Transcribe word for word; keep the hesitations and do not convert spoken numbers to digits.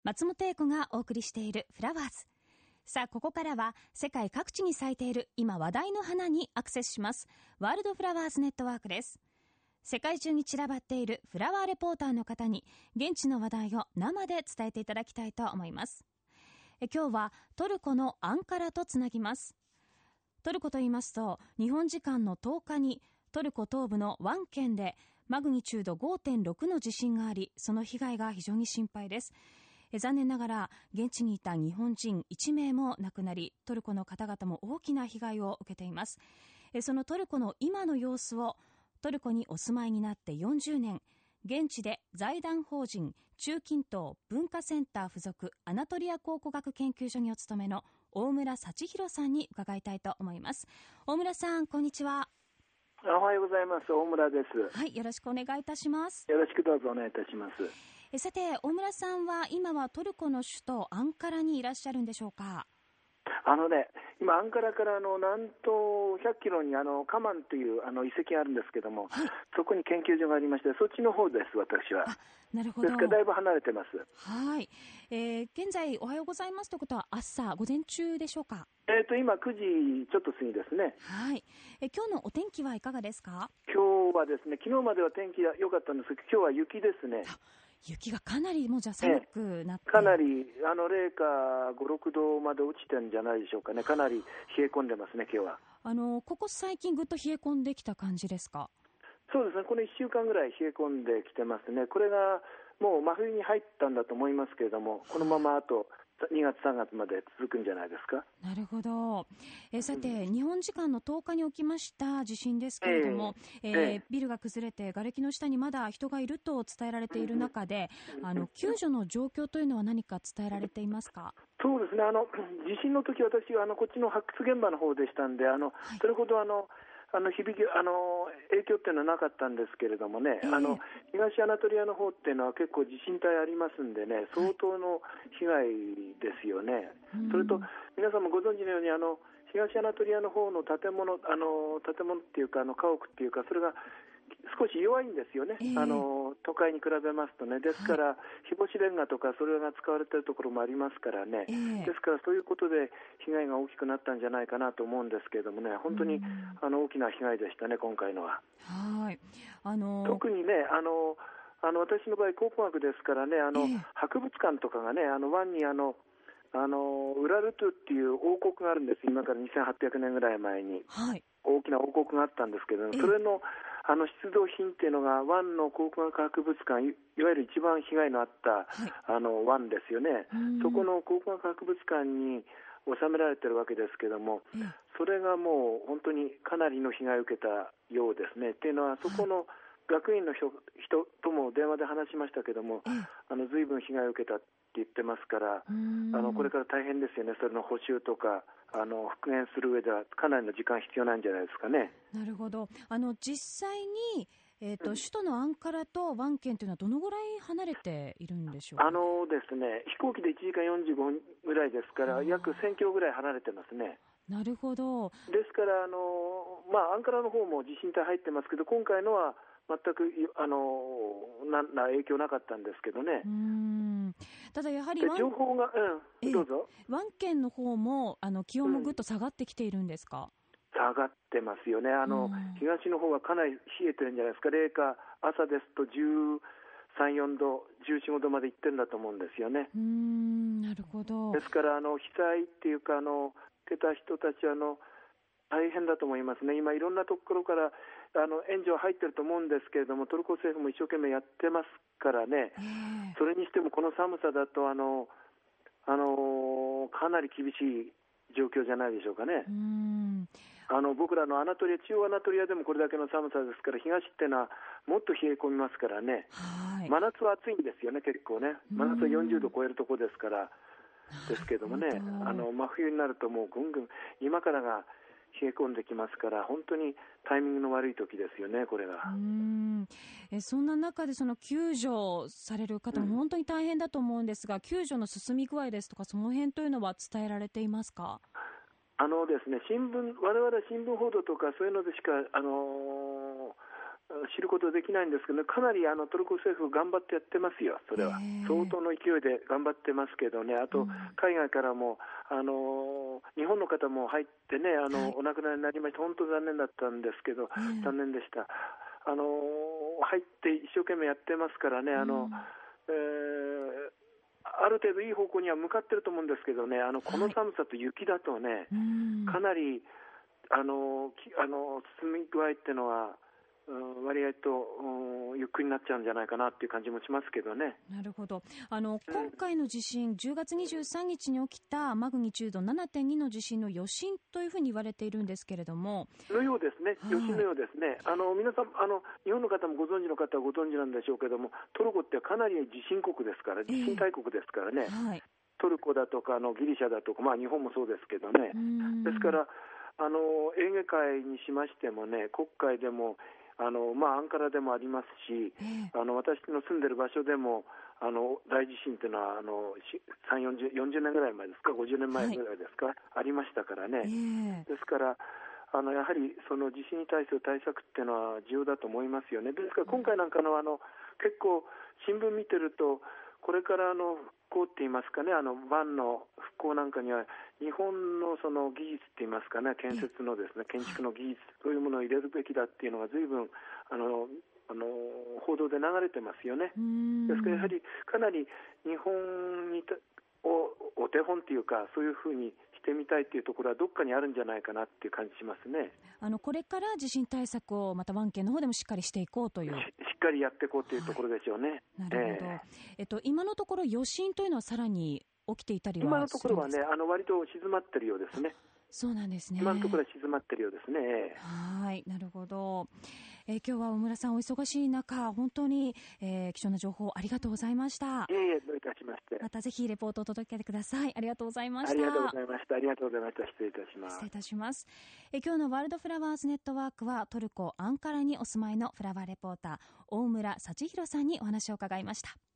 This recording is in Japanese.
松本英子がお送りしているフラワーズ。さあ、ここからは世界各地に咲いている今話題の花にアクセスします。ワールドフラワーズネットワークです。世界中に散らばっているフラワーレポーターの方に現地の話題を生で伝えていただきたいと思います。え今日はトルコのアンカラとつなぎます。トルコと言いますと、日本時間のとおかにトルコ東部のワン県でマグニチュード ごてんろく の地震があり、その被害が非常に心配です。え残念ながら現地にいた日本人いちめいも亡くなり、トルコの方々も大きな被害を受けています。えそのトルコの今の様子を、トルコにお住まいになってよんじゅうねん、現地で財団法人中近東文化センター附属アナトリア考古学研究所にお勤めの大村幸弘さんに伺いたいと思います。大村さん、こんにちは。 おはようございます。大村です。 はい、よろしくお願いいたします。 よろしくどうぞお願いいたします。 えさて、大村さんは今はトルコの首都アンカラにいらっしゃるんでしょうか？ あのね、今アンカラからあの南東ひゃっキロにあのカマンというあの遺跡があるんですけども、はい、そこに研究所がありまして、そっちの方です、私は。 あ、なるほど。 ですからだいぶ離れてます。 はい、えー、現在おはようございますということは朝午前中でしょうか？ えーと今くじちょっと過ぎですね。 はい、え今日のお天気はいかがですか？ 今日はですね、昨日までは天気が良かったんですけど、今日は雪ですね。 雪がかなりもうじゃ寒くなって、 かなりあの零下ご、ろくどまで落ちてるんじゃないでしょうかね。かなり冷え込んでますね、今日は。 あのここ最近ぐっと冷え込んできた感じですか？ そうですね、このいっしゅうかんぐらい冷え込んできてますね。これがもう真冬に入ったんだと思いますけれども、このままあとにがつさんがつまで続くんじゃないですか。 なるほど。えさて、うん、日本時間のとおかに起きました地震ですけれども、えーえー、ビルが崩れて瓦礫の下にまだ人がいると伝えられている中で、あの救助の状況というのは何か伝えられていますか？ そうですね、あの地震の時私はあのこっちの発掘現場の方でしたんで、あの、はい、それほどあのあの響きあの影響っていうのはなかったんですけれどもね、えー、あの東アナトリアの方っていうのは結構地震帯ありますんでね、相当の被害ですよね。はい、それと皆さんもご存知のようにあの東アナトリアの方の建物あの建物っていうかあの家屋っていうか、それが少し弱いんですよね、えー、あの都会に比べますとね。ですから、はい、日干しレンガとかそれが使われているところもありますからね、えー、ですからそういうことで被害が大きくなったんじゃないかなと思うんですけれどもね、本当にあの大きな被害でしたね、今回のは。 はい、あのー、 特にね、あのあの私の場合考古学ですからね、あの、えー、博物館とかがね、あの湾にあのあのウラルトゥっていう王国があるんです。今からにせんはっぴゃくねんぐらい前に、はい、大きな王国があったんですけど、それのあの出土品っていうのが湾の考古学博物館、いわゆる一番被害のあった、はい、あの湾ですよね。そこの考古学博物館に収められているわけですけども、それがもう本当にかなりの被害を受けたようですね。っていうのは、そこの学院の人、人とも電話で話しましたけども、あの随分被害を受けたって言ってますから、あのこれから大変ですよね。それの補修とかあの復元する上ではかなりの時間必要なんじゃないですかね。 なるほど。あの実際に、えーとうん、首都のアンカラとワン県というのはどのぐらい離れているんでしょうか？ あのですね、飛行機でいちじかんよんじゅうごふんぐらいですから、約せんキロぐらい離れてますね。 なるほど。 ですからあの、まあ、アンカラの方も地震帯入ってますけど、今回のは全くあのなな影響なかったんですけどね。 うーん、ただやはり情報が、うん、どうぞ。 ワン県の方もあの気温もぐっと下がってきているんですか？ うん、下がってますよね。あの東の方はかなり冷えてるんじゃないですか。零下朝ですとじゅうさん、よんど、じゅうよん、ごどまで行ってるんだと思うんですよね。 うーん、なるほど。 ですからあの被災っていうかあの受けた人たちはあの大変だと思いますね。今いろんなところからあの援助は入ってると思うんですけれども、トルコ政府も一生懸命やってますからね、えー、それにしてもこの寒さだとあの、あのかなり厳しい状況じゃないでしょうかね。 うーん、 あの僕らのアナトリア、中央アナトリアでもこれだけの寒さですから、東ってのはもっと冷え込みますからね、はい、真夏は暑いんですよね、結構ね。真夏はよんじゅうど超えるところですからですけどもね、あの真冬になるともうぐんぐん今からが冷え込んできますから、本当にタイミングの悪い時ですよね、これが。 うーん、えそんな中でその救助される方も本当に大変だと思うんですが、うん、救助の進み具合ですとかその辺というのは伝えられていますか？ あのですね、新聞我々は新聞報道とかそういうのでしかあのー知ることできないんですけど、かなりあのトルコ政府頑張ってやってますよ。それは相当の勢いで頑張ってますけどね。あと海外からもあの日本の方も入ってね、あの、はい、お亡くなりになりました。本当残念だったんですけど、残念でした。あの入って一生懸命やってますからね。あの、えー、ある程度いい方向には向かってると思うんですけどね、あのこの寒さと雪だとね、はい、かなりあのあの進み具合っていうのは割合とゆっくりになっちゃうんじゃないかなっていう感じもしますけどね。 なるほど。あの、うん、今回の地震、じゅうがつにじゅうさんにちに起きたマグニチュード ななてんに の地震の余震というふうに言われているんですけれども。 のようですね。余震のようですね。あの皆さんあの日本の方もご存知の方はご存知なんでしょうけども、トルコってかなり地震国ですから、地震大国ですからね。えーはい、トルコだとかあのギリシャだとか、まあ日本もそうですけどね。ですからあのエーゲ海にしましてもね、黒海でもあのまあ、アンカラでもありますし、えー、あの私の住んでる場所でもあの大地震というのはあのさんじゅう、よんじゅうねんぐらい前ですか、ごじゅうねんまえぐらいですか、はい、ありましたからね、えー、ですからあのやはりその地震に対する対策っていうのは重要だと思いますよね。ですから今回なんかのあの結構新聞見てると、これからの復興って言いますかね、あの湾の復興なんかには日本のその技術って言いますかね、建設のですね、建築の技術そういうものを入れるべきだっていうのが随分あのあの報道で流れてますよね。ですからやはりかなり日本にをお手本っていうか、そういうふうにしてみたいっていうところはどっかにあるんじゃないかなっていう感じしますね。 あのこれから地震対策をまた湾県の方でもしっかりしていこうというし, しっかりやっていこうというところでしょうね。 はい、なるほど、えーえっと、今のところ余震というのはさらに起きていたりは今のところはね、あの割と静まってるようですね。 そうなんですね。 今のところは静まってるようですね。 はい、なるほど。えー、今日は大村さんお忙しい中、本当に、えー、貴重な情報ありがとうございました。 いえいえ、どういたしまして。 またぜひレポートを届けてください。ありがとうございました。 ありがとうございました。ありがとうございました。失礼いたします。 失礼いたします。えー、今日のワールドフラワーズネットワークはトルコアンカラにお住まいのフラワーレポーター大村幸弘さんにお話を伺いました。